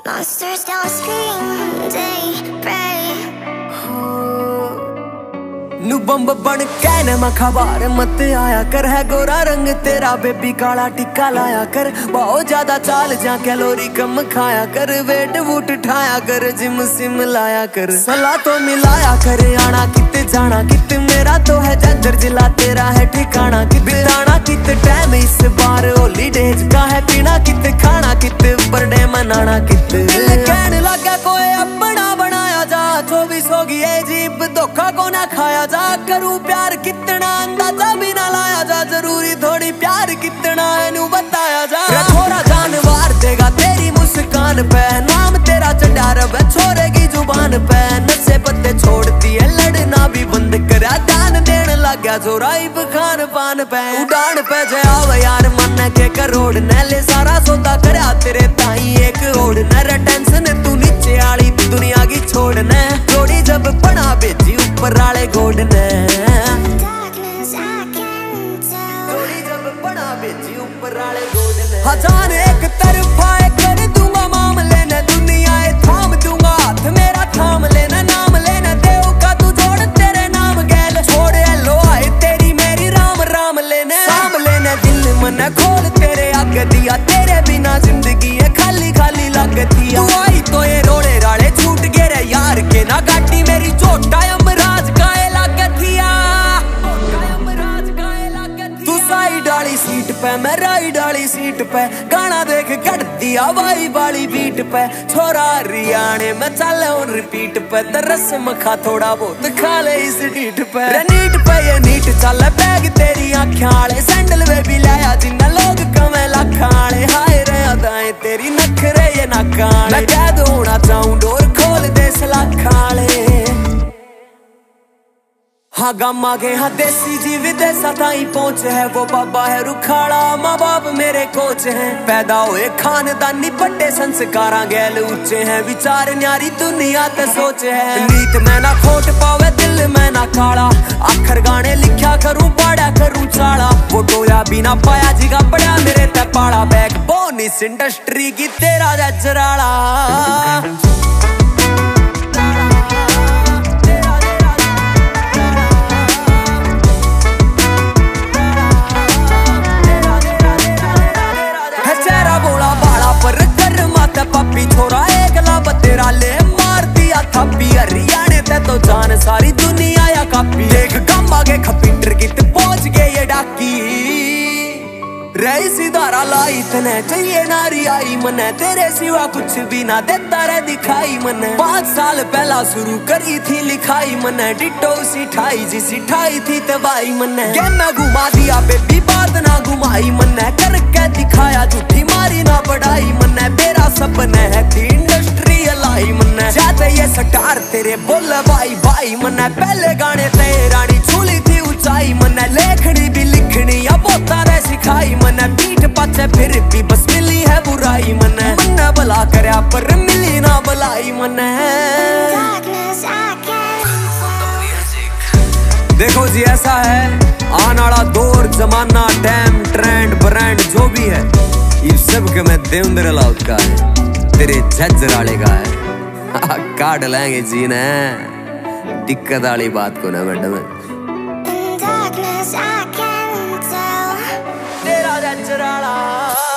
Monsters don't scream, they pray. नू बम्ब बन के न मखबार मत आया कर, है गोरा रंग तेरा बेबी काला टिक्का लाया कर। बहुत ज्यादा चाल जा कैलोरी कम खाया कर, वेट वूट उठाया कर, जिम सिम लाया कर। सलाह तो मिलाया कर, आना कित जाना कित, मेरा तो है जंजर जिला तेरा है ठिकाना कित। बिताना कित टाइम इस बार हॉलीडेज का है, पीना कित खाना कित, बर्थडे मनाना कित। कहने लगा कोई अपना बनाया जा, 24 होगी अजीब धोखा को ना खाया जा। करूं प्यार कितना अंदाजा भी ना लाया जा, जरूरी थोड़ी प्यार कितना है नू बताया जा। थोड़ा जानवर देगा तेरी मुस्कान पे, नाम तेरा चढ़ा रब छोड़ेगी जुबान पे। नशे पत्ते छोड़ती है लड़ना भी बंद करा, ध्यान देने लग गया जो राइब खान पान पे। उड़ान पे जाओ यार मन के करोड़ न ले, सारा सौदा करया तेरे ताई एक ओढ़ न। टेंशन तू नीचे आली दुनिया की छोड़ना, जोड़ी जब बना भेजी ऊपर आले गोड़ ने। जोड़ी जब बना भेजी ऊपर आले गोड़ ने। हजार एक तरफा कर दूंगा मामले न, दुनिया थाम दूंगा हाथ मेरा थाम लेना। नाम लेना देव का तू जोड़ तेरे नाम गैल, छोड़ लो आए तेरी मेरी राम राम लेने। साम लेने दिल मन खोल तेरे आगे दिया, तेरे बिना जिंदगी है खाली खाली लगती। तू आई तो ये रोड़े राड़े छूट गए रे यार के, ना गाटी मेरी चोटा यमराज गाए लागतिया। तू साइड वाली सीट पे मैं राइड वाली सीट पे, गाना देख कट दिया वाई वाली बीट पे। छोरा हरियाणे में चले उन रिपीट पे, तरस मखा थोड़ा बहुत खा ले इस डीट पे। नीट पे ये नीट चल बैग तेरी आँखें आले, सैंडल वे भी लाया जिन्ना लोग कमे लाखाले। हाय रे अदाएं तेरी नखरे ये नाकाले, मैं कैद होना चाहूं डोर खोल दे सलाखाले। हाँ गामा के हाँ देसी जी विदेशा ताई पहुंच है, वो बाबा है रुखाड़ा माँ बाप मेरे कोच हैं। पैदा हुए खानदानी बड़े संस्कारा गैल ऊंचे हैं, विचार न्यारी दुनिया ते सोच है। नीत में ना खोट पावे दिल में ना काला, आखर गाने लिखा करूं पढ़ा करूं चाला। वो टोया बिना पाया जिगा पड़ा मेरे ते पाड़ा, बैक बोन इस इंडस्ट्री की तेरा जजराला। पप्पी छोरा एक लब तेरा ले मार दिया थप्पी, हरियाणे ते तो जान सारी दुनिया या कापी। एक गम आगे खपीटर की पहुंच गए ये डाकी, रही सिधारा लाई तने चाहिए नारी आई मने, तेरे सिवा कुछ भी ना देता रे दिखाई मने। 5 साल पहला शुरू करी थी लिखाई मने, डिटो सिठाई जी सिठाई थी तबाई मने। गेम में घुमा दिया बेबी बात ना घुमाई मने, करके दिखाया झूठी मारी ना बढ़ाई मने। तेरा सपना है थी इंडस्ट्री लाई मने, जाते ये स्टार तेरे बोल भाई भाई मने। पहले गाने ते रानी छूली थी ऊंचाई मने, लेखनी भी लिखनी अब बोता रे सिखाई मने। पीठ पाछे फिर भी बस मिली है बुराई मने, मन्ने भला करया पर मिली ना भलाई मने। देखो जी ऐसा है आने वाला दौर जमाना टाइम ट्रेंड ब्रांड जो भी है, ये सब के मैं देवेंद्र लाउत का है, तेरे झज्जराले का है। काट लेंगे जी ने, दिक्कत वाली बात को ना मैडम। तेरा झज्जराला।